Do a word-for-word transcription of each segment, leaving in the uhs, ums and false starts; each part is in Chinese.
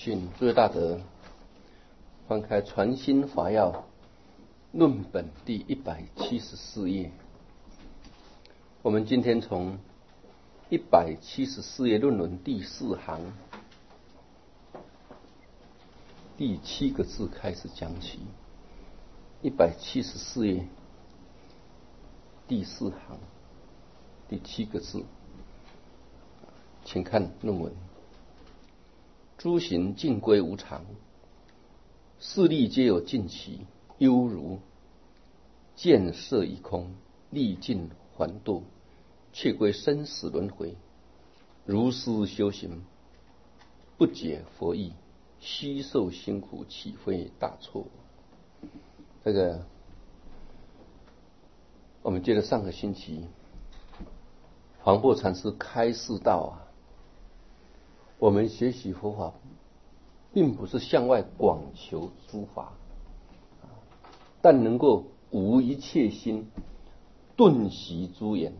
训，诸位大德，翻开《传心法要论本》第一百七十四页。我们今天从一百七十四页论文第四行第七个字开始讲起。一百七十四页第四行第七个字，请看论文。诸行尽归无常，事力皆有尽期，犹如见色一空，历尽还堕，却归生死轮回。如是修行，不解佛意，虚受辛苦，岂非大错？这个我们接着上个星期黄檗禅师开示道啊，我们学习佛法并不是向外广求诸法，但能够无一切心，顿习诸言。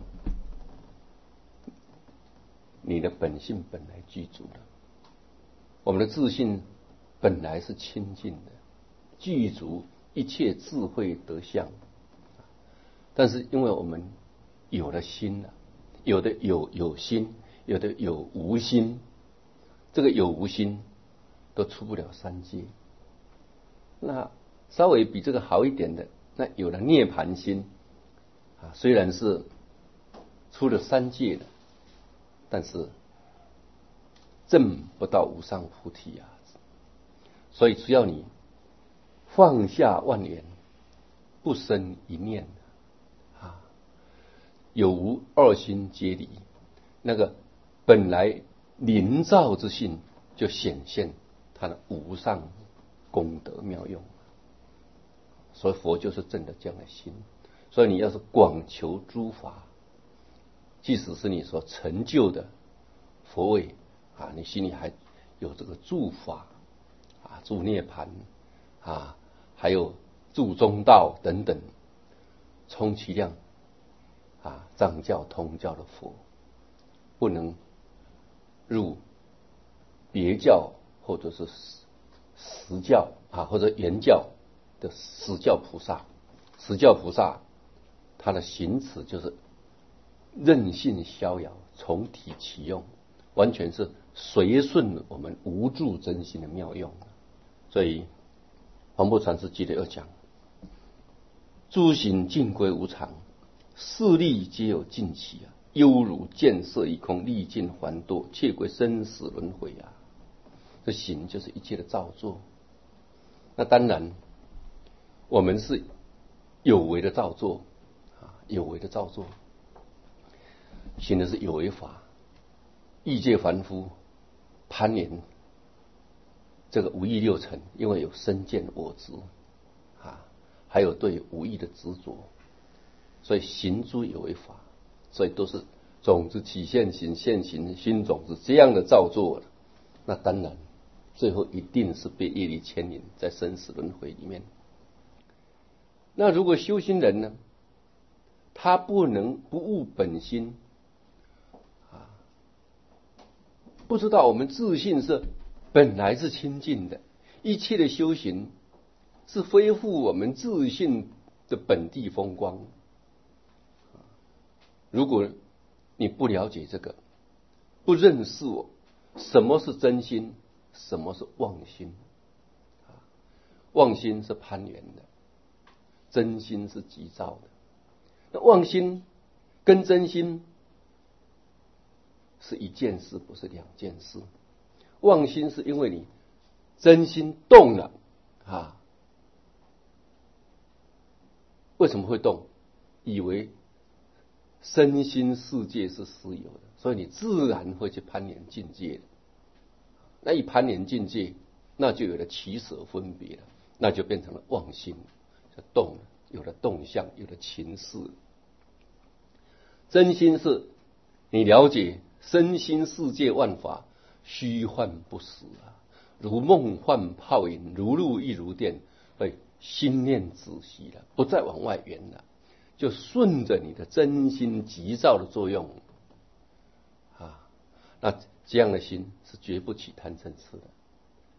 你的本性本来具足的，我们的自信本来是清净的，具足一切智慧德相。但是因为我们有了心了，有的有有心，有的有无心，这个有无心都出不了三界。那稍微比这个好一点的，那有了涅盘心啊，虽然是出了三界的，但是证不到无上菩提啊。所以只要你放下万缘，不生一念啊，有无二心皆离，那个本来灵照之性就显现它的无上功德妙用。所以佛就是证的这样的心。所以你要是广求诸法，即使是你所成就的佛位啊，你心里还有这个助法啊，助涅盘啊，还有助中道等等，充其量啊，藏教通教的佛不能入别教或者是实教啊，或者原教的实教菩萨。实教菩萨他的行持就是任性逍遥，从体起用，完全是随顺我们无住真心的妙用。所以黄檗禅师记得要讲，诸行尽归无常，事力皆有尽期啊，犹如见色一空，历尽还堕，却归生死轮回啊。这行就是一切的造作。那当然我们是有为的造作啊，有为的造作，行的是有为法。欲界凡夫攀岩这个五欲六尘，因为有身见我执啊，还有对五欲的执着，所以行诸有为法，所以都是种子起现行，现行新种子这样的造作了。那当然最后一定是被业力牵引在生死轮回里面。那如果修行人呢，他不能不悟本心啊，不知道我们自信是本来是清净的，一切的修行是恢复我们自信的本地风光。如果你不了解这个，不认识我，什么是真心，什么是妄心啊？妄心是攀缘的，真心是急躁的。那妄心跟真心是一件事，不是两件事。妄心是因为你真心动了啊，为什么会动？以为身心世界是实有的，所以你自然会去攀缘境界的。那一攀缘境界，那就有了起舍分别了，那就变成了妄心，就动了，有了动向，有了情事。真心是你了解身心世界万法虚幻不实啊，如梦幻泡影，如露亦如电，哎，心念仔细了，不再往外缘了，就顺着你的真心急躁的作用啊，那这样的心是绝不起贪嗔痴的。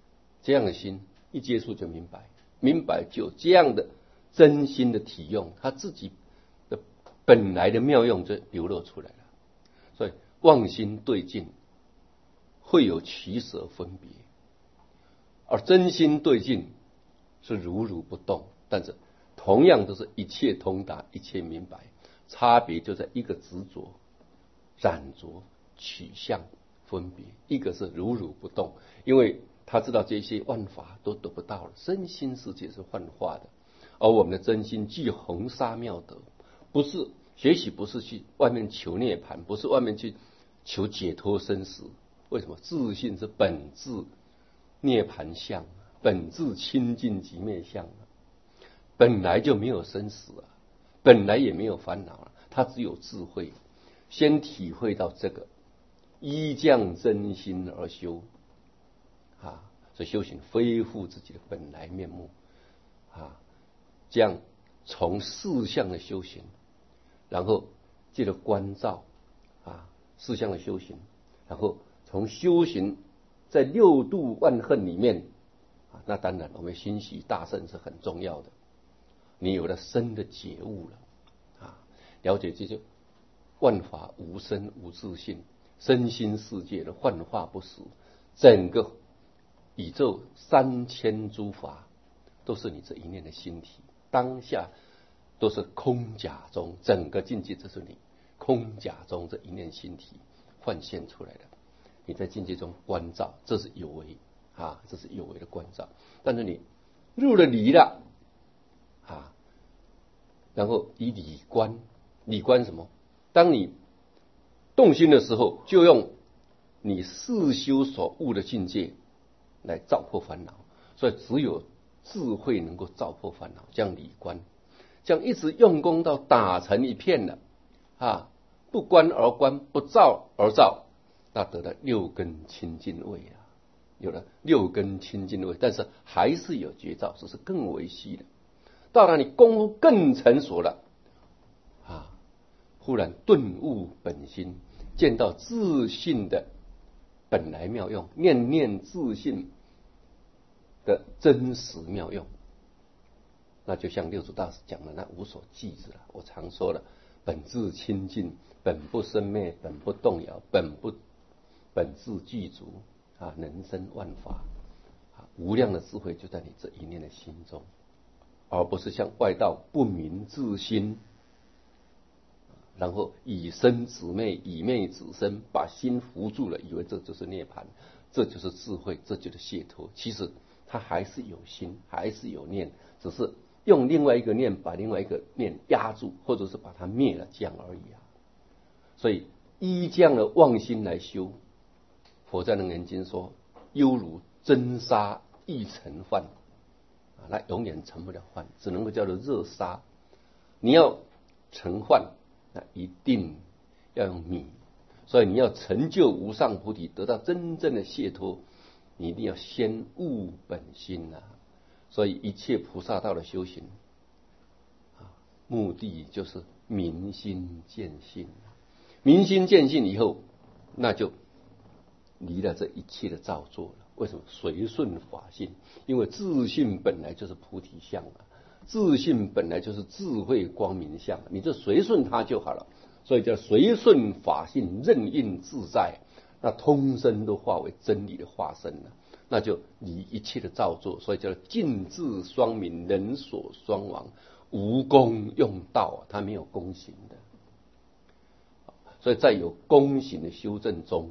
这样的心一接触就明白，明白就这样的真心的体用，他自己的本来的妙用就流露出来了。所以妄心对境会有取舍分别，而真心对境是如如不动，但是同样都是一切通达，一切明白，差别就在一个执着、染着、取向、分别，一个是如如不动，因为他知道这些万法都得不到了，身心世界是幻化的，而我们的真心具恒沙妙德，不是学习，不是去外面求涅槃，不是外面去求解脱生死。为什么？自信是本质涅槃相，本质清净寂灭相，本来就没有生死啊，本来也没有烦恼啊，他只有智慧。先体会到这个，依降真心而修啊，所以修行恢复自己的本来面目啊，这样从四项的修行，然后借着关照啊四项的修行，然后从修行在六度万恨里面啊，那当然我们欣喜大乘是很重要的。你有了深的觉悟了啊，了解这就万法无生无自性，身心世界的幻化不实，整个宇宙三千诸法都是你这一念的心体，当下都是空假中，整个境界就是你空假中这一念心体幻现出来的。你在境界中关照，这是有为啊，这是有为的关照。但是你入了理了啊，然后以理观，理观什么？当你动心的时候，就用你世修所悟的境界来照破烦恼。所以只有智慧能够照破烦恼，这样理观，这样一直用功到打成一片了啊，不观而观，不照而照，那得了六根清净位啊，有了六根清净位，但是还是有觉照，只是更为细的。到了你功夫更成熟了啊，忽然顿悟本心，见到自信的本来妙用，念念自信的真实妙用，那就像六祖大师讲的那无所记之了。我常说了，本自清净，本不生灭，本不动摇，本不本自具足啊，能生万法啊，无量的智慧就在你这一念的心中，而不是像外道不明自心，然后以身止昧，以昧止身，把心扶住了，以为这就是涅槃，这就是智慧，这就是解脱。其实他还是有心，还是有念，只是用另外一个念把另外一个念压住，或者是把它灭了，这样而已啊。所以依这样的妄心来修，佛在楞严经说，犹如真沙易成幻啊，那永远成不了幻，只能够叫做热沙。你要成幻，那一定要用米。所以你要成就无上菩提，得到真正的解脱，你一定要先悟本心啊。所以一切菩萨道的修行啊，目的就是明心见性。明心见性以后，那就离了这一切的造作了。为什么？随顺法性，因为自性本来就是菩提相啊，自性本来就是智慧光明相，你就随顺它就好了。所以叫随顺法性，任运自在，那通身都化为真理的化身了，那就离一切的造作。所以叫尽智双明，人所双亡，无功用道啊，它没有功行的。所以在有功行的修正中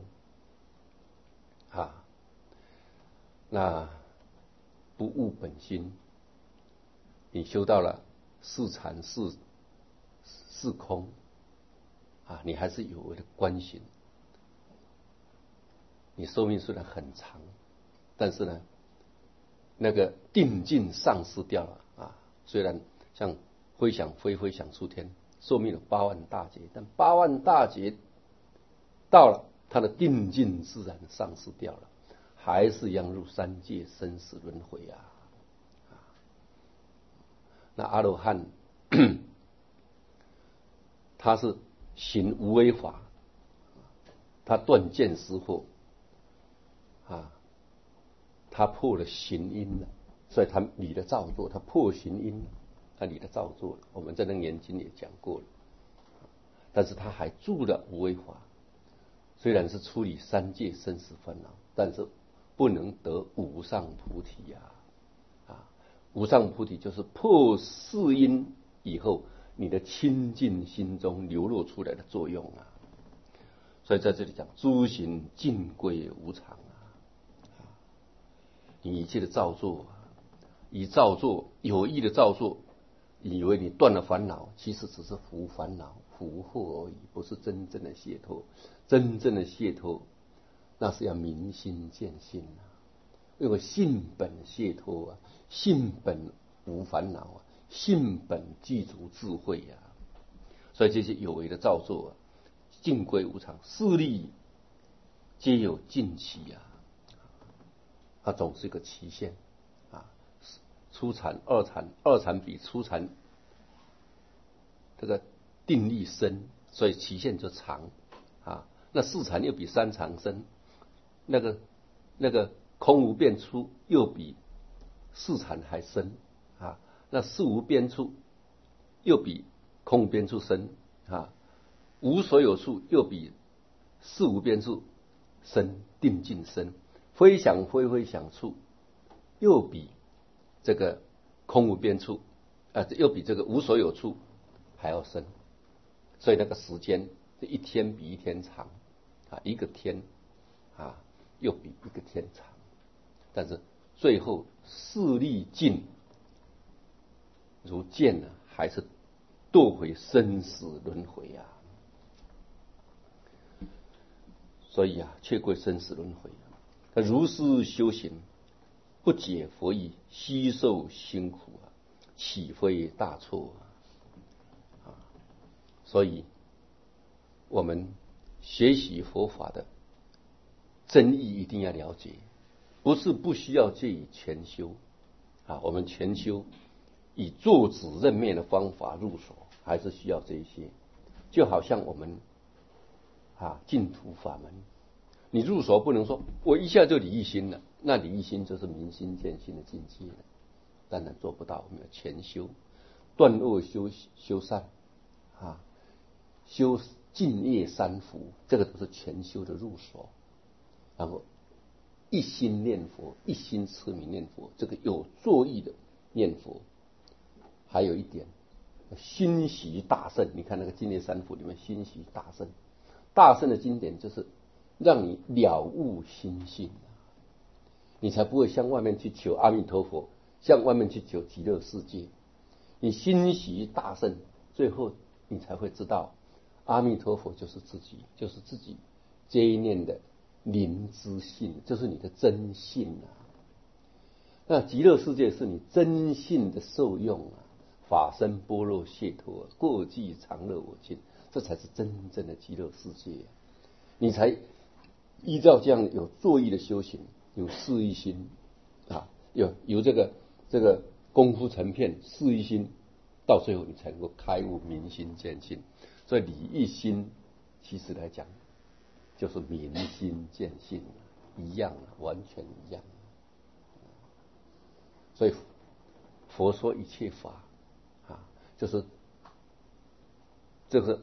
啊，那不悟本心，你修到了四禅四四空啊，你还是有为的观行，你寿命虽然很长，但是呢，那个定境丧失掉了啊。虽然像飞翔飞飞翔出天，寿命有八万大劫，但八万大劫到了，他的定境自然丧失掉了，还是一样入三界生死轮回啊。那阿罗汉他是行无为法，他断见思惑啊， 他破了行因了，所以他理了造作，他破行因，他理了造作了。我们在那个年经也讲过了，但是他还住了无为法，虽然是处理三界生死烦恼，但是不能得无上菩提呀、啊！啊，无上菩提就是破四因以后，你的清净心中流露出来的作用啊。所以在这里讲，诸行尽归无常啊！你一切的造作，以造作有意的造作，以为你断了烦恼，其实只是伏烦恼、伏惑而已，不是真正的解脱。真正的解脱，那是要明心见性啊！因为性本解脱啊，性本无烦恼啊，性本具足智慧啊。所以这些有为的造作啊，尽归无常，势力皆有尽期啊，它总是一个期限啊。初禅、二禅，二禅比初禅这个定力深，所以期限就长啊。那四禅又比三禅深，那个那个空无变处又比四禅还深啊。那事无边处又比空无边处深啊。无所有处又比事无边处深，定境深。非想非非想处又比这个空无边处啊，又比这个无所有处还要深。所以那个时间一天比一天长啊，一个天啊又比一个天长。但是最后势力尽如剑呢，还是堕回生死轮回啊。所以啊，却归生死轮回啊。他如是修行，不解佛意，悉受辛苦啊，岂非大错啊？啊，所以我们学习佛法的真意一定要了解，不是不需要借以全修啊。我们全修以坐止任灭的方法入手，还是需要这一些。就好像我们啊，净土法门，你入手不能说我一下就理一心了，那理一心就是明心见性的境界了，当然做不到。我们要全修，断恶修修善啊，修净业三福，这个都是全修的入手。然后一心念佛，一心持名念佛，这个有作意的念佛。还有一点，心习大圣，你看那个净业三福里面，心习大圣。大圣的经典就是让你了悟心性，你才不会向外面去求阿弥陀佛，向外面去求极乐世界。你心习大圣，最后你才会知道阿弥陀佛就是自己，就是自己这一念的灵知性，就是你的真性啊。那极乐世界是你真性的受用啊，法身般若解脱，过际常乐我净，这才是真正的极乐世界啊。你才依照这样有作意的修行，有事一心啊，有有这个这个功夫成片，事一心，到最后你才能够开悟明心见性。所以理一心，其实来讲就是明心见性，一样，完全一样。所以佛说一切法啊，就是这个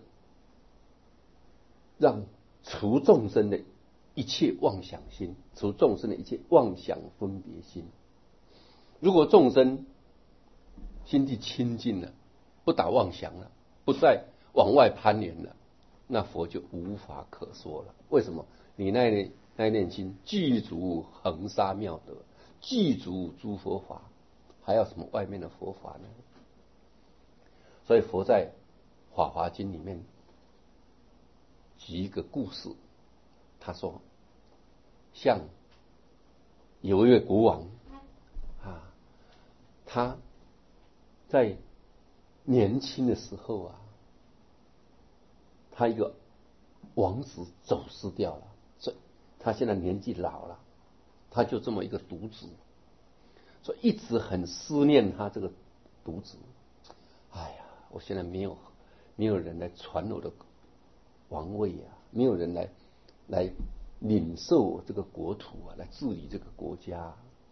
让除众生的一切妄想心，除众生的一切妄想分别心。如果众生心地清净了，不打妄想了，不再往外攀缘了，那佛就无法可说了。为什么？你那念那念心具足恒沙妙德，具足诸佛法，还要什么外面的佛法呢？所以佛在《法华经》里面举一个故事，他说，像有一位国王啊，他在年轻的时候啊，他一个王子走失掉了，所以他现在年纪老了，他就这么一个独子，所以一直很思念他这个独子。哎呀，我现在没有没有人来传我的王位啊，没有人来来领受我这个国土啊，来治理这个国家。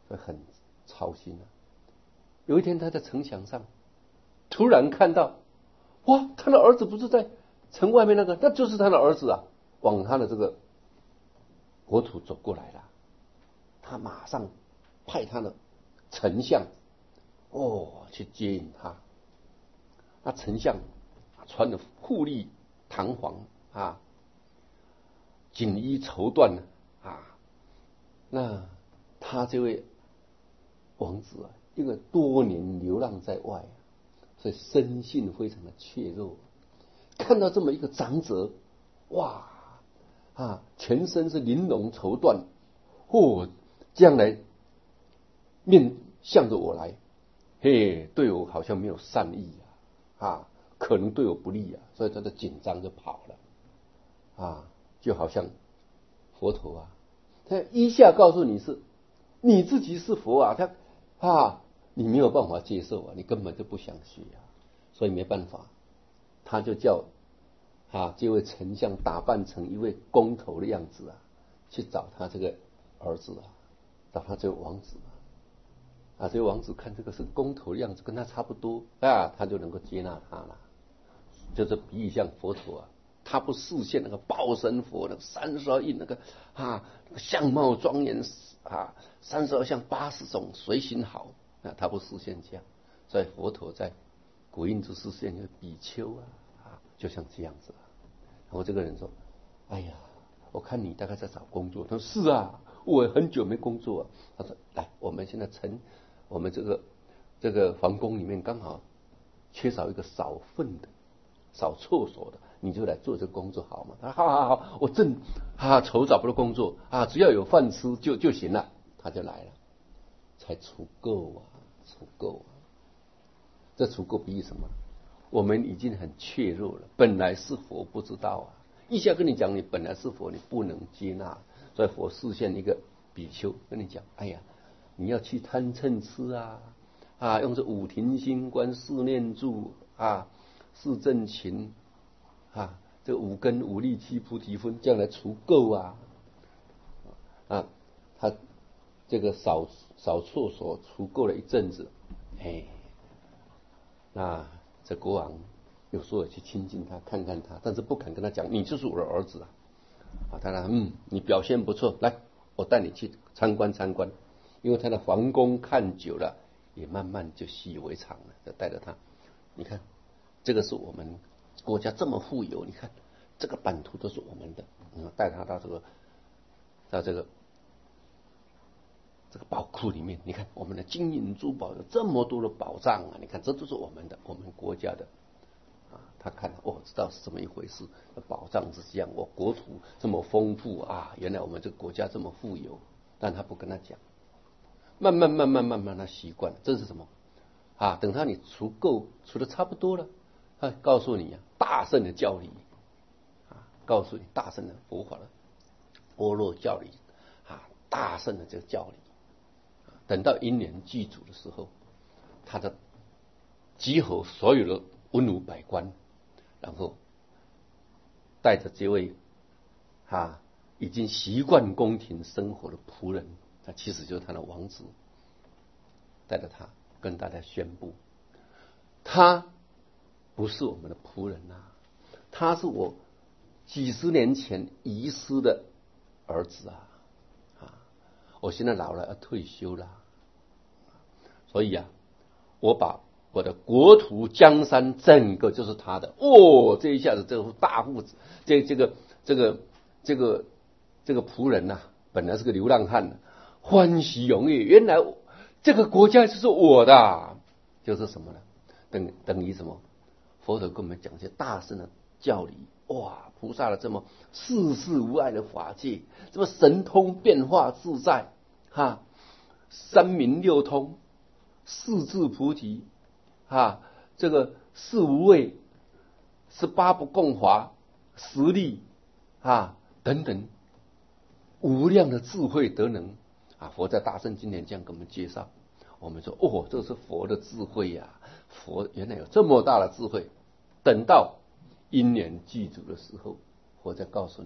会很操心啊。有一天他在城墙上突然看到，哇，他的儿子不是在城外面那个，那就是他的儿子啊，往他的这个国土走过来了。他马上派他的丞相哦去接引他。那丞相穿的富丽堂皇啊，锦衣绸缎啊，那他这位王子啊，因为多年流浪在外，所以生性非常的怯弱。看到这么一个长者，哇啊，全身是玲珑绸缎，哦，将来面向着我来，嘿，对我好像没有善意啊，啊，可能对我不利啊，所以他的紧张就跑了，啊，就好像佛陀啊，他一下告诉你是你自己是佛啊，他啊，你没有办法接受啊，你根本就不想学啊，所以没办法，他就叫啊这位丞相打扮成一位工头的样子啊，去找他这个儿子啊，找他这个王子啊，啊，这位王子看这个是工头的样子，跟他差不多啊，他就能够接纳他了。就是比喻像佛陀啊，他不示现那个报身佛那个三十二应那个啊那个相貌庄严啊，三十二相八十种随行好啊，他不示现这样，所以佛陀在古印之示现就是比丘啊啊，就像这样子啊。然后这个人说：“哎呀，我看你大概在找工作。”他说：“是啊，我很久没工作啊。”他说：“来，我们现在成我们这个这个皇宫里面刚好缺少一个扫粪的。”扫厕所的，你就来做这个工作好吗？他好好好，我正啊愁找不到工作啊，只要有饭吃就就行了，他就来了，才足够啊，足够啊。这足够比喻什么？我们已经很怯弱了，本来是佛不知道啊，一下跟你讲你本来是佛，你不能接纳，所以佛示现一个比丘跟你讲，哎呀，你要去贪嗔痴啊啊，用这五停心观、四念住啊。四正勤啊，这五根五力七菩提分，将来除垢啊啊，他这个扫扫厕所除垢了一阵子，哎，那这国王有时候去亲近他，看看他，但是不肯跟他讲，你就是我的儿子啊。啊，他说嗯，你表现不错，来，我带你去参观参观。因为他的皇宫看久了，也慢慢就习以为常了，就带着他，你看。这个是我们国家这么富有，你看这个版图都是我们的，嗯，带他到这个到这个这个宝库里面，你看我们的金银珠宝有这么多的宝藏啊，你看这都是我们的，我们国家的啊。他看哦，知道是这么一回事，宝藏是这样，我国土这么丰富啊，原来我们这个国家这么富有，但他不跟他讲，慢慢慢慢慢慢他习惯了，这是什么啊？等他你除够除的差不多了。他告诉你啊，大圣的教理啊，告诉你大圣的佛法的般若教理啊，大圣的这个教理。等到因缘具足的时候，他的集合所有的文武百官，然后带着这位啊已经习惯宫廷生活的仆人，他其实就是他的王子，带着他跟大家宣布，他。不是我们的仆人啊，他是我几十年前遗失的儿子啊！啊，我现在老了要退休了，所以啊，我把我的国土江山整个就是他的。哦，这一下子这个大户子，这这个这个这个这个仆人呐、啊，本来是个流浪汉、啊，欢喜踊跃，原来这个国家就是我的，就是什么呢？等等于什么？佛陀跟我们讲些大圣的教理，哇，菩萨的这么世事无碍的法界，这么神通变化自在，哈，三明六通，四智菩提，哈，这个四无畏，十八不共华，十力，啊，等等，无量的智慧德能，啊，佛在大圣经典这样给我们介绍，我们说，哦，这是佛的智慧呀、啊，佛原来有这么大的智慧。等到因缘具足的时候，佛再告诉你，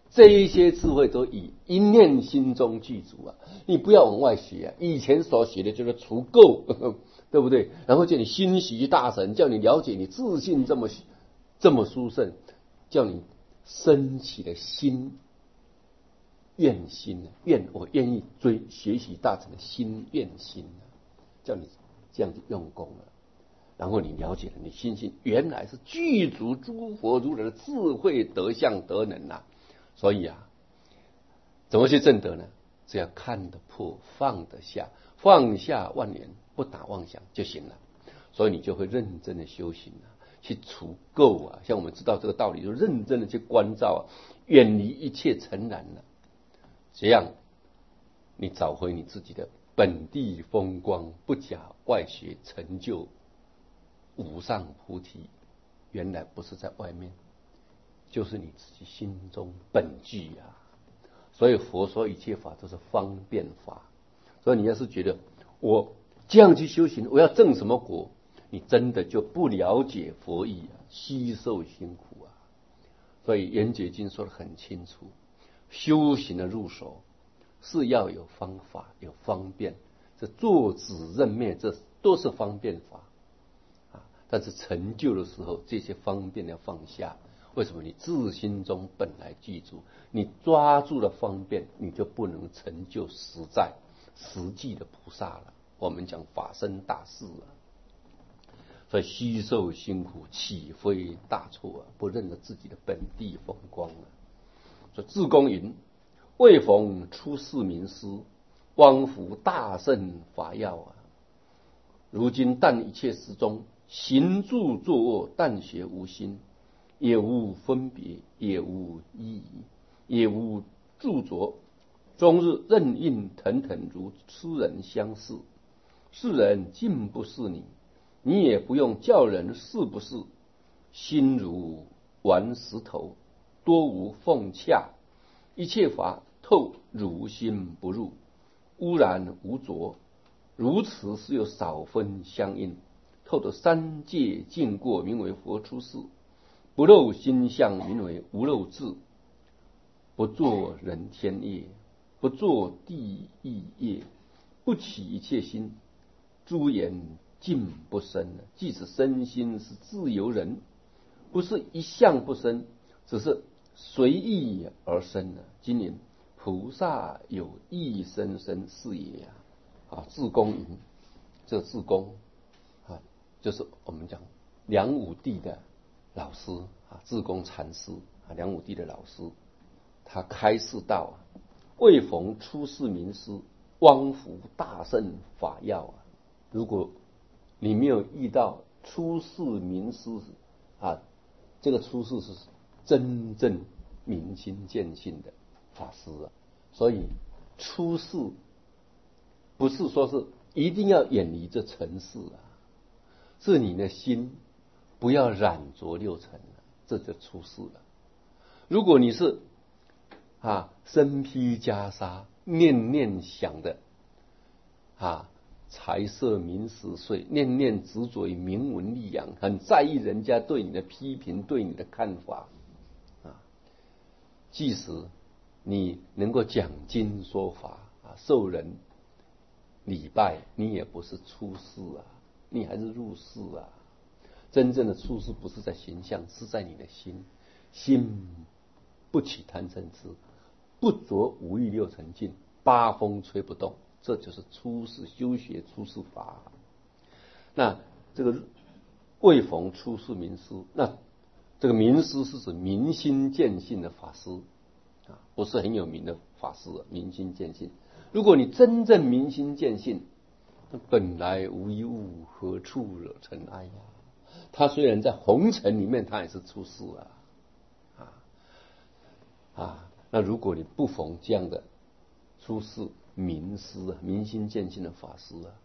这一些智慧都以一念心中具足啊！你不要往外学啊，以前所学的就是除垢，呵呵对不对？然后叫你心习大成，叫你了解你自信这么这么殊胜，叫你升起的心愿心，愿我愿意追学习大成的心愿心，叫你这样子用功了。然后你了解了，你心性原来是具足诸佛如来的智慧德相德能啊！所以啊，怎么去证得呢？只要看得破，放得下，放下万年，不打妄想就行了。所以你就会认真的修行啊，去除垢啊。像我们知道这个道理，就认真的去关照啊，远离一切尘染了。这样，你找回你自己的本地风光，不假外学，成就无上菩提。原来不是在外面，就是你自己心中本具啊。所以佛说一切法都是方便法。所以你要是觉得我这样去修行，我要证什么果，你真的就不了解佛意啊，吸受辛苦啊。所以圆觉经说得很清楚，修行的入手是要有方法，有方便。这坐止任灭，这都是方便法啊。但是成就的时候，这些方便要放下。为什么？你自心中本来具足，你抓住了方便，你就不能成就实在实际的菩萨了。我们讲法身大事啊，所以吸受辛苦，岂非大错啊？不认得自己的本地风光啊。所以智公云：未逢出世名师，汪服大圣法要啊。如今但一切时中，行住坐卧，但学无心。也无分别，也无意义，也无著着，终日任运腾腾，如痴人相似。世人竟不是你，你也不用叫人是不是。心如顽石头，多无缝洽，一切法透如心不入，污染无着。如此是有少分相应，透得三界尽过，名为佛出世。不漏心相，名为无漏智。不作人天业，不作地狱业，不起一切心，诸言尽不生。即使身心是自由人，不是一向不生，只是随意而生。今年菩萨有意生生是也啊！啊，智公云，这智公啊，就是我们讲梁武帝的老师啊，智公禅师啊，梁武帝的老师，他开示道啊：未逢出世名师，汪服大圣法要啊。如果你没有遇到出世名师啊，这个出世是真正明心见性的法师啊。所以出世不是说是一定要远离这尘世啊，是你的心不要染着六尘，这就出世了。如果你是啊身披袈裟，念念想的啊财色名食睡，念念执着于名闻利养，很在意人家对你的批评，对你的看法啊。即使你能够讲经说法啊，受人礼拜，你也不是出世啊，你还是入世啊。真正的出世不是在形象，是在你的心。心不起贪嗔痴，不着五欲六尘境，八风吹不动，这就是出世修学出世法。那这个未逢出世名师，那这个名师是指明心见性的法师啊，不是很有名的法师，明心见性。如果你真正明心见性，本来无一物，何处惹尘埃呀？他虽然在红尘里面，他也是出世啊，啊啊！那如果你不逢这样的出世名师、明心见性的法师啊，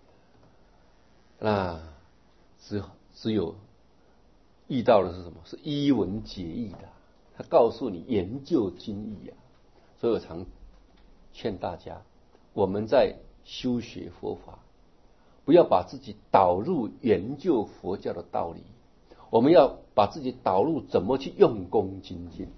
那只只有遇到的是什么？是一文解义的，他告诉你研究经义啊。所以我常劝大家，我们在修学佛法，不要把自己导入研究佛教的道理，我们要把自己导入怎么去用功精进。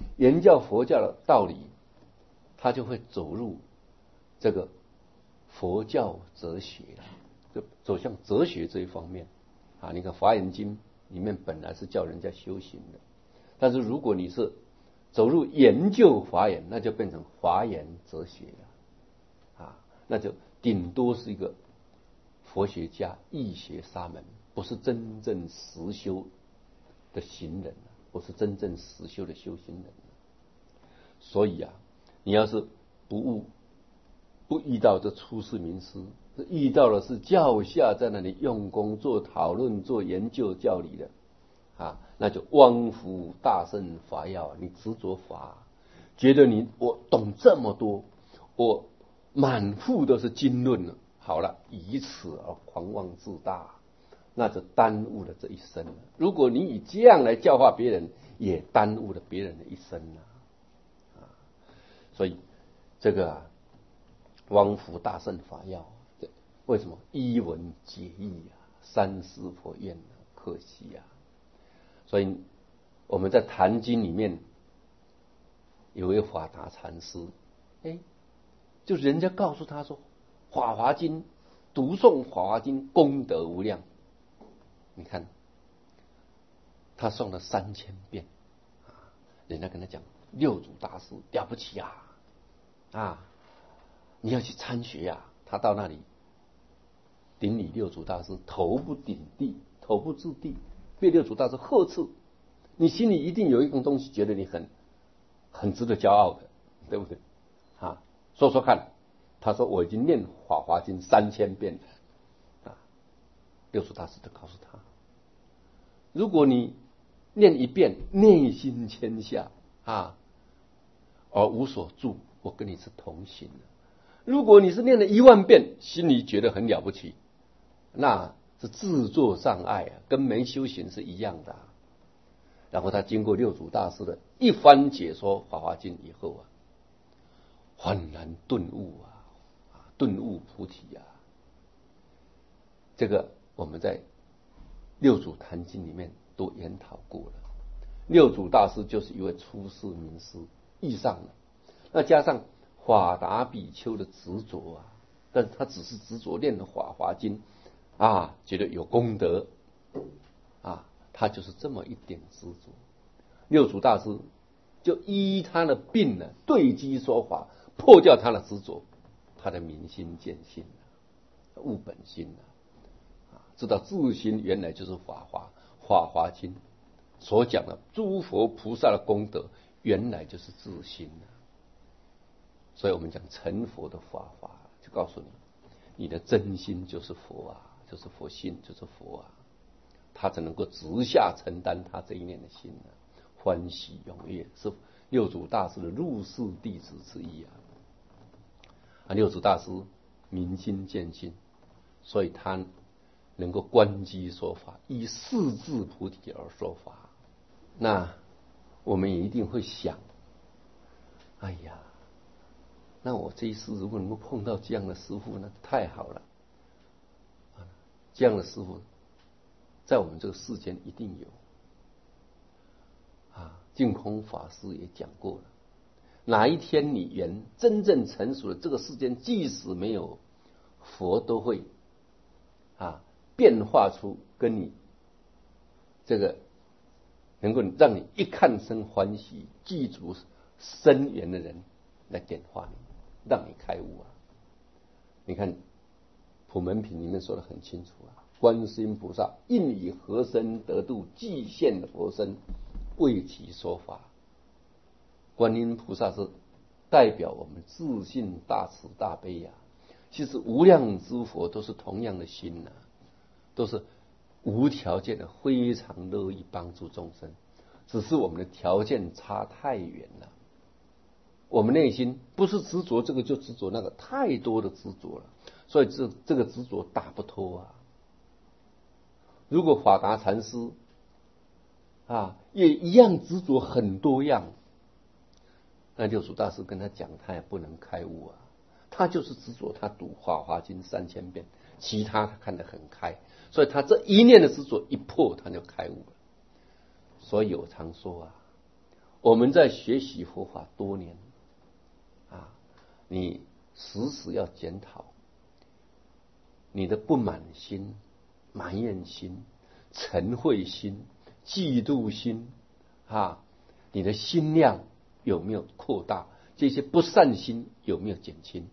研究佛教的道理，他就会走入这个佛教哲学了，就走向哲学这一方面啊。你看《华严经》里面本来是叫人家修行的，但是如果你是走入研究华严，那就变成华严哲学了啊，那就顶多是一个佛学家、义学沙门，不是真正实修的行人，不是真正实修的修行人。所以啊，你要是不悟，不遇到这出世名师，遇到的是教下在那里用功做讨论、做研究教理的啊，那就汪夫大圣法要，你执着法，觉得你我懂这么多，我满腹都是经论了，好了，以此而狂妄自大，那就耽误了这一生了。如果你以这样来教化别人，也耽误了别人的一生了啊。所以这个啊，汪夫大圣法要，为什么一文解义啊？三世佛愿啊，可惜啊。所以我们在《坛经》里面有位法达禅师，哎，就是人家告诉他说，《法华经》读诵《法华经》功德无量。你看，他诵了三千遍啊！人家跟他讲，六祖大师了不起啊！啊，你要去参学呀、啊！他到那里顶礼六祖大师，头不顶地，头不至地，被六祖大师呵斥。你心里一定有一种东西，觉得你很很值得骄傲的，对不对？啊，说说看。他说我已经念《法华经》三千遍了啊！六祖大师就告诉他，如果你念一遍，内心谦下啊，而无所住，我跟你是同行的。如果你是念了一万遍，心里觉得很了不起，那是自作障碍啊，跟没修行是一样的、啊。然后他经过六祖大师的一番解说《法华经》以后啊，恍然顿悟啊，顿悟菩提啊。这个我们在六祖坛经里面都研讨过了。六祖大师就是一位出世名师，遇上了，那加上法达比丘的执着啊，但是他只是执着念了《法华经》啊，觉得有功德啊，他就是这么一点执着。六祖大师就依他的病呢，对机说法，破掉他的执着，他的明心见性了，悟本心了，啊，知道自心原来就是法华，法华经所讲的诸佛菩萨的功德，原来就是自心了。所以我们讲成佛的法华，就告诉你，你的真心就是佛啊，就是佛性，就是佛啊，他才能够直下承担他这一念的心啊，欢喜踊跃，是六祖大师的入世弟子之一啊。啊，六祖大师明心见性，所以他能够观机说法，依四智菩提而说法。那我们也一定会想，哎呀，那我这一世如果能够碰到这样的师父，那太好了。这样的师父在我们这个世间一定有啊。净空法师也讲过了，哪一天你缘真正成熟了，这个世间即使没有佛，都会啊变化出跟你这个能够让你一看生欢喜、记住深缘的人来点化你，让你开悟啊。你看普门品里面说得很清楚啊，观世音菩萨应以何身得度，即现佛身为其说法。观音菩萨是代表我们自信大慈大悲呀、啊。其实无量之佛都是同样的心呐、啊，都是无条件的非常乐意帮助众生，只是我们的条件差太远了。我们内心不是执着这个就执着那个，太多的执着了，所以这这个执着打不脱啊。如果法达禅师啊也一样执着很多样，那六祖大师跟他讲，他也不能开悟啊。他就是执着他读《法华经》三千遍，其他他看得很开，所以他这一念的执着一破，他就开悟了。所以我常说啊， 我们在学习佛法多年啊，你时时要检讨你的不满心、埋怨心、嗔恚心、嫉妒心啊，你的心量有没有扩大？这些不善心有没有减轻？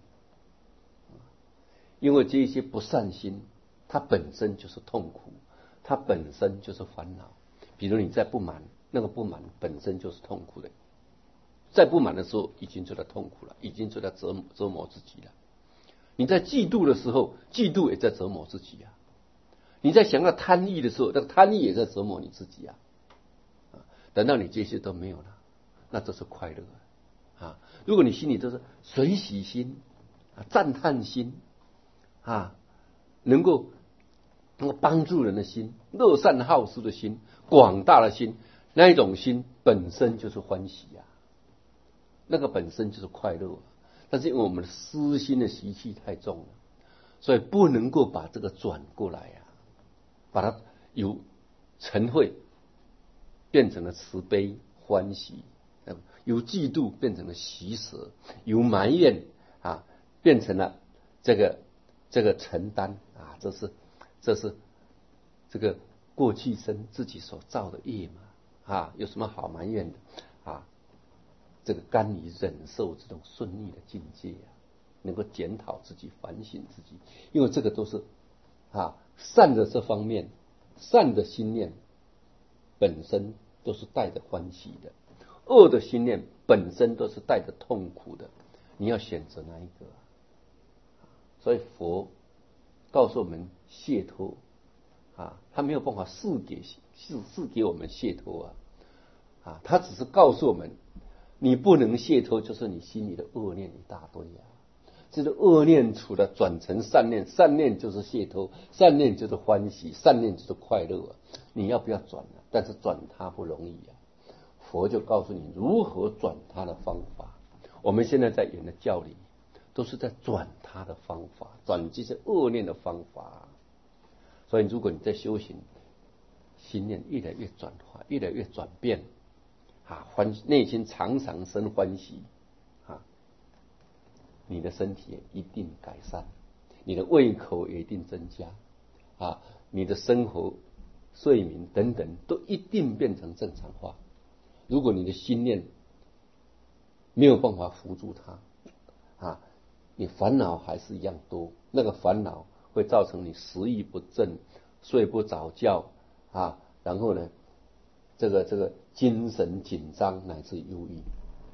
因为这些不善心，它本身就是痛苦，它本身就是烦恼。比如你在不满，那个不满本身就是痛苦的。在不满的时候，已经就在痛苦了，已经就在折磨折磨自己了。你在嫉妒的时候，嫉妒也在折磨自己啊。你在想要贪欲的时候，那个贪欲也在折磨你自己啊。等到你这些都没有了，那这是快乐啊！如果你心里都是随喜心啊、赞叹心啊，能够能够帮助人的心、乐善好施的心、广大的心，那一种心本身就是欢喜啊，那个本身就是快乐啊。但是因为我们的私心的习气太重了，所以不能够把这个转过来啊，把它由嗔恚变成了慈悲欢喜，由嫉妒变成了喜舍，由埋怨啊变成了这个这个承担啊，这是这是这个过去生自己所造的业嘛啊，有什么好埋怨的啊？这个甘于忍受这种顺逆的境界啊，能够检讨自己、反省自己，因为这个都是啊善的这方面，善的心念本身都是带着欢喜的，恶的心念本身都是带着痛苦的。你要选择哪一个？所以佛告诉我们解脱啊，他没有办法赐给赐赐给我们解脱啊啊，他只是告诉我们。你不能解脱，就是你心里的恶念一大堆啊！这个恶念除了转成善念，善念就是解脱，善念就是欢喜，善念就是快乐啊！你要不要转呢？但是转它不容易啊！佛就告诉你如何转它的方法。我们现在在演的教理，都是在转它的方法，转这些恶念的方法。所以，如果你在修行，心念越来越转化，越来越转变。啊，欢内心常常生欢喜啊，你的身体也一定改善，你的胃口也一定增加啊，你的生活、睡眠等等都一定变成正常化。如果你的心念没有办法扶住它啊，你烦恼还是一样多，那个烦恼会造成你食欲不振、睡不着觉啊，然后呢？这个这个精神紧张乃至忧郁，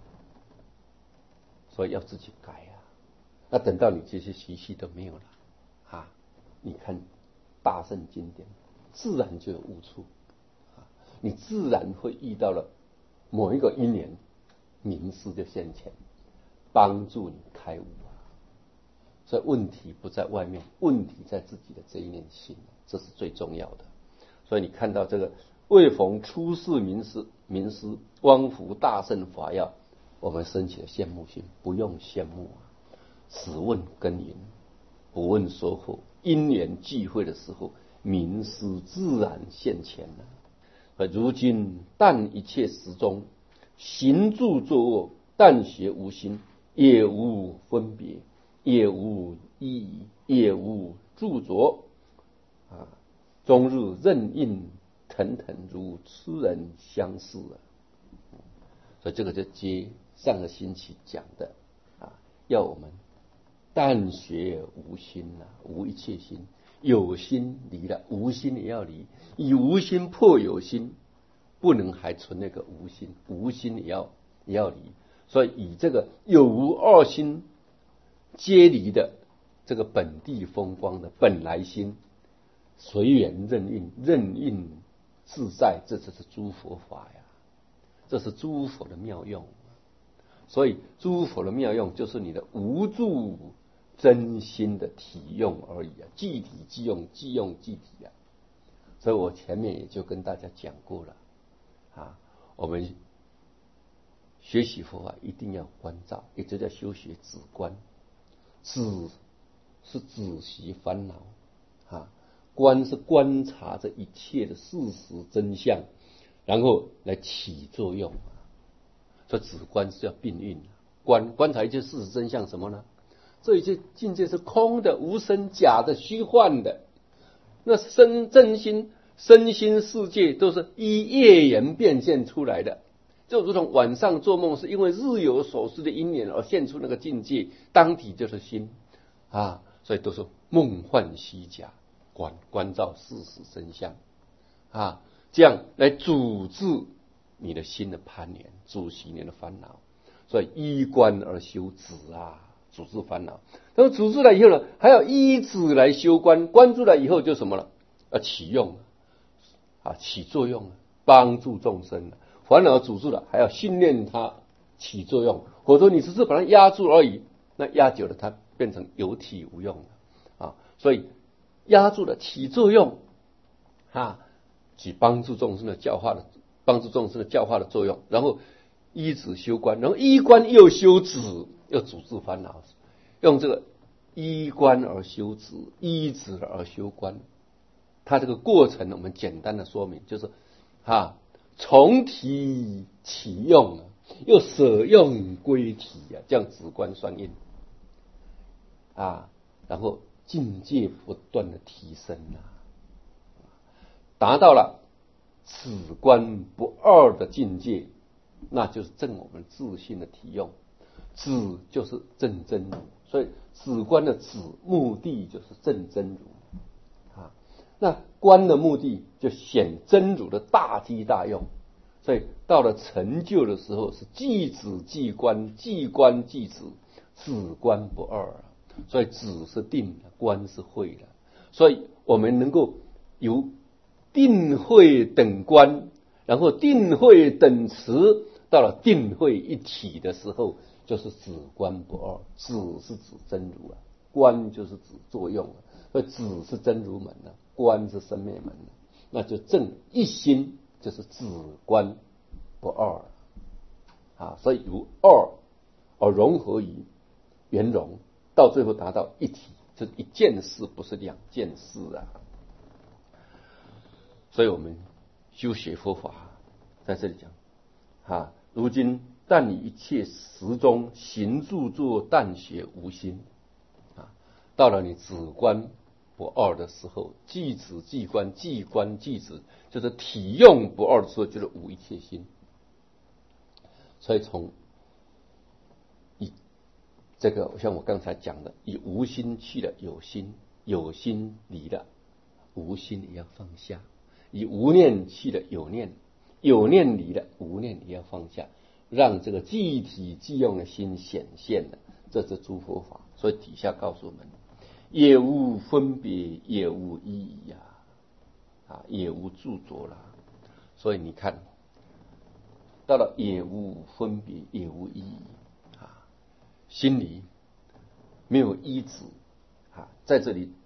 所以要自己改啊。那等到你这些习气都没有了啊，你看大圣经典，自然就有悟处啊，你自然会遇到了某一个因缘，名师就现前，帮助你开悟啊。所以问题不在外面，问题在自己的这一念心，这是最重要的。所以你看到这个。为逢出世名师，名师光伏大圣法要，我们升起了羡慕心，不用羡慕啊，只问耕耘，不问收获。因缘聚会的时候，名师自然现前了。而如今但一切时中，行住坐卧，但学无心，也无分别，也无意义，也无著着啊，终日任应。腾腾如痴人相似啊，所以这个就接上个星期讲的啊，要我们但学无心啊，无一切心，有心离了，无心也要离，以无心破有心，不能还存那个无心，无心也要也要离，所以以这个有无二心皆离的这个本地风光的本来心，随缘任运，任运。自在，这就是诸佛法呀，这是诸佛的妙用。所以诸佛的妙用就是你的无住真心的体用而已啊，具体即用，即用具体啊。所以我前面也就跟大家讲过了啊，我们学习佛法一定要观照，也就叫修学止观。止是止息烦恼啊。观是观察这一切的事实真相，然后来起作用。 所以止观是要并运，观观察一切事实真相什么呢？这一切境界是空的、无生、假的、虚幻的。那身真心、身心世界都是依业缘变现出来的，就如同晚上做梦是因为日有所思的因缘而现出那个境界，当体就是心啊，所以都是梦幻虚假，观观照事实真相啊，这样来阻止你的心的攀缘，阻息你的烦恼。所以依观而修止啊，阻止烦恼。那么阻止了以后呢，还要依止来修观，关注了以后就什么了？要起用啊，起作用，帮助众生。烦恼阻住了，还要训练它起作用，否则你只是把它压住而已，那压久了它变成有体无用了啊。所以压住了起作用啊，起帮助众生的教化的帮助众生的教化的作用，然后依止修观，然后依观又修止，又阻止烦恼，用这个依观而修止，依止而修观。它这个过程我们简单的说明，就是啊，从体起用，又舍用归体啊，这样止观双运啊，然后境界不断的提升啊，达到了止观不二的境界，那就是证我们自信的体用。止就是证真如，所以止观的止目的就是证真如啊。那观的目的就显真如的大机大用，所以到了成就的时候是即止即观，即观即止，止观不二啊。所以止是定，观是慧的，所以我们能够由定慧等观，然后定慧等持，到了定慧一体的时候，就是止观不二。止是指真如啊，观就是指作用啊。所以止是真如门啊，观是生灭门啊，那就正一心，就是止观不二啊。所以由二而融合于圆融，到最后达到一体，就是一件事，不是两件事啊。所以我们修学佛法，在这里讲啊，如今但以一切时中行住坐但学无心啊，到了你止观不二的时候，即止即观，即观即止，就是体用不二的时候，就是无一切心。所以从以这个像我刚才讲的，以无心去了有心，有心离了无心也要放下，以无念去了有念，有念离了无念也要放下，让这个即体即用的心显现了，这是诸佛法。所以底下告诉我们，也无分别，也无意义呀，啊，也无著作啦。所以你看到了也无分别，也无意义啊，心里没有依止啊。在这里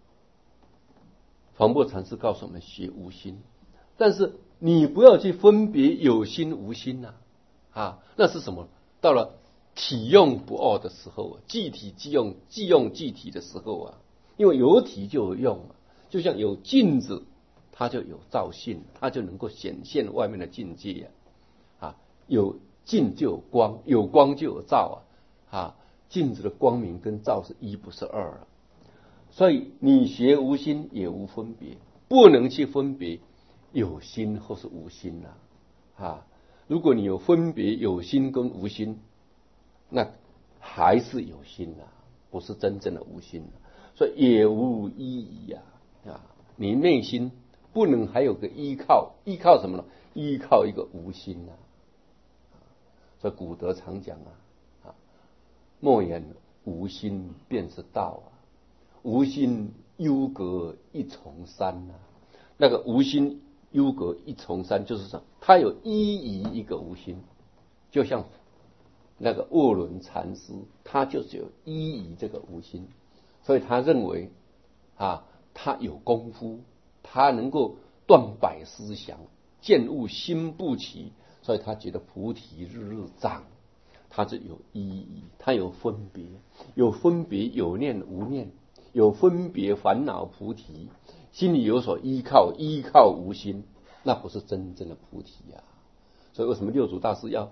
黄檗禅师告诉我们学无心，但是你不要去分别有心无心呐 啊, 啊，那是什么？到了体用不二的时候，即体即用，即用即体的时候啊，因为有体就有用嘛，就像有镜子，它就有照性，它就能够显现外面的境界呀、啊，啊，有镜就有光，有光就有照啊，啊，镜子的光明跟照是一不是二啊，所以你学无心也无分别，不能去分别有心或是无心呐、啊，啊，如果你有分别有心跟无心，那还是有心呐、啊，不是真正的无心、啊，所以也无意义呀、啊，啊，你内心不能还有个依靠，依靠什么呢？依靠一个无心呐、啊，所以古德常讲啊，啊，莫言无心便是道啊，无心忧隔一重山呐、啊，那个无心忧隔一重山，就是说它有依于一个无心，就像那个卧轮禅师，他就是有依于这个无心，所以他认为啊，他有功夫，他能够断百思想，见物心不起，所以他觉得菩提日日长，他是有依于，他有分别，有分别有念无念，有分别烦恼菩提，心里有所依靠，依靠无心，那不是真正的菩提呀、啊。所以为什么六祖大师要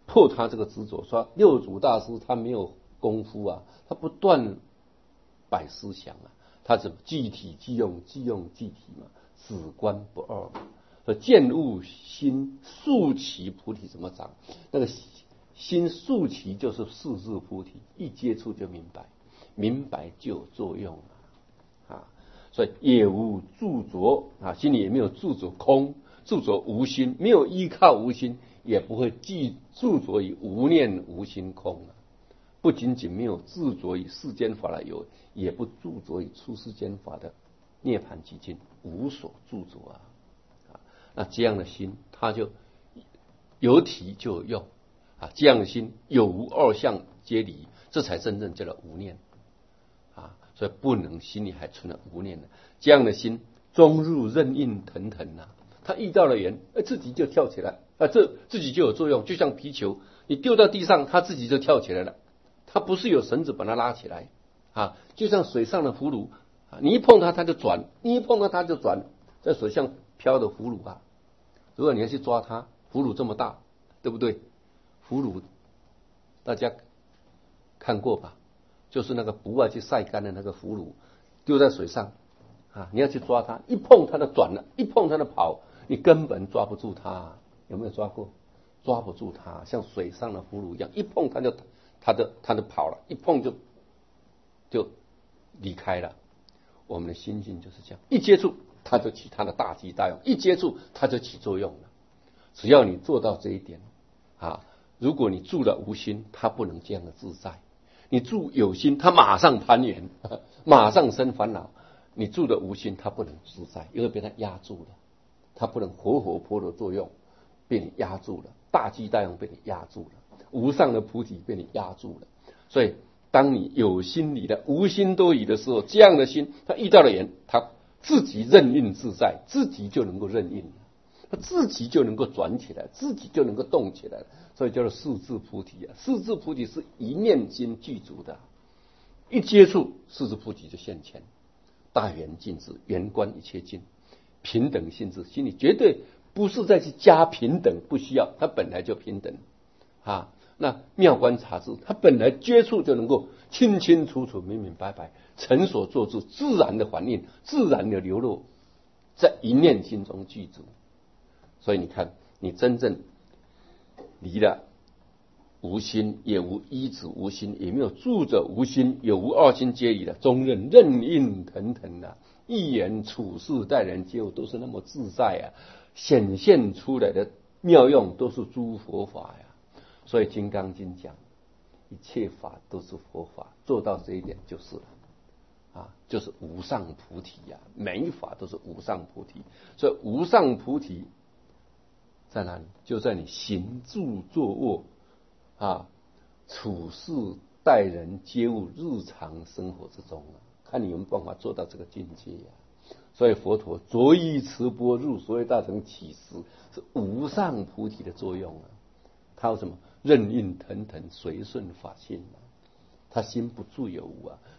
破他这个执着。说六祖大师他没有功夫啊，他不断摆思想啊，他怎么具体即用，即用具体嘛，止观不二嘛。所以见悟心速起菩提怎么长？那个心速起就是四字菩提，一接触就明白，明白就有作用啊。啊所以也无著着啊，心里也没有著着空，著着无心，没有依靠无心，也不会记著着于无念无心空啊。不仅仅没有执着于世间法来有，也不著着于出世间法的涅槃寂静，无所著着啊。啊，那这样的心，它就有体就有用啊。这样的心有无二相皆离，这才真正叫做无念啊。所以不能心里还存了无念的，这样的心终入任运腾腾啊。他遇到了缘，自己就跳起来啊，这自己就有作用，就像皮球，你丢到地上，它自己就跳起来了。它不是有绳子把它拉起来啊，就像水上的葫芦啊，你一碰它它就转，你一碰它它就转，在水上飘的葫芦啊。如果你要去抓它，葫芦这么大，对不对？葫芦大家看过吧？就是那个不要去晒干的那个葫芦，丢在水上啊，你要去抓它，一碰它就转了，一碰它就跑，你根本抓不住它。有没有抓过？抓不住它，像水上的葫芦一样，一碰它就它就它就跑了，一碰就就离开了。我们的心性就是这样，一接触它就起它的大机大用，一接触它就起作用了。只要你做到这一点啊，如果你住了无心，它不能这样的自在；你住有心，它马上攀缘，马上生烦恼。你住的无心，它不能自在，因为被它压住了，它不能活活泼的作用，被你压住了，大机大用被你压住了，无上的菩提被你压住了。所以当你有心理的无心多疑的时候，这样的心他遇到了缘，他自己任运自在，自己就能够任运，他自己就能够转起来，自己就能够动起来，所以叫做四智菩提啊。四智菩提是一念心具足的，一接触四智菩提就现前，大圆净智，圆观一切境，平等性质，心里绝对不是再去加平等，不需要，它本来就平等啊。那妙观察智，它本来接触就能够清清楚楚、明明白白，成所作之，自然的反应，自然的流露，在一念心中具足。所以你看，你真正离了无心，也无依止无心，也没有住着无心，有无二心皆离了，终任任运腾腾啊，一言处事待人接物都是那么自在啊，显现出来的妙用都是诸佛法呀。所以《金刚经》讲，一切法都是佛法，做到这一点就是了啊，就是无上菩提呀、啊，每一法都是无上菩提。所以无上菩提在哪里？就在你行住坐卧啊，处事待人接物，日常生活之中啊，看你有没有办法做到这个境界呀、啊。所以佛陀着衣持钵入所谓大乘起时，是无上菩提的作用啊。他有什么？任运腾腾，随顺法性啊，他心不住有无啊。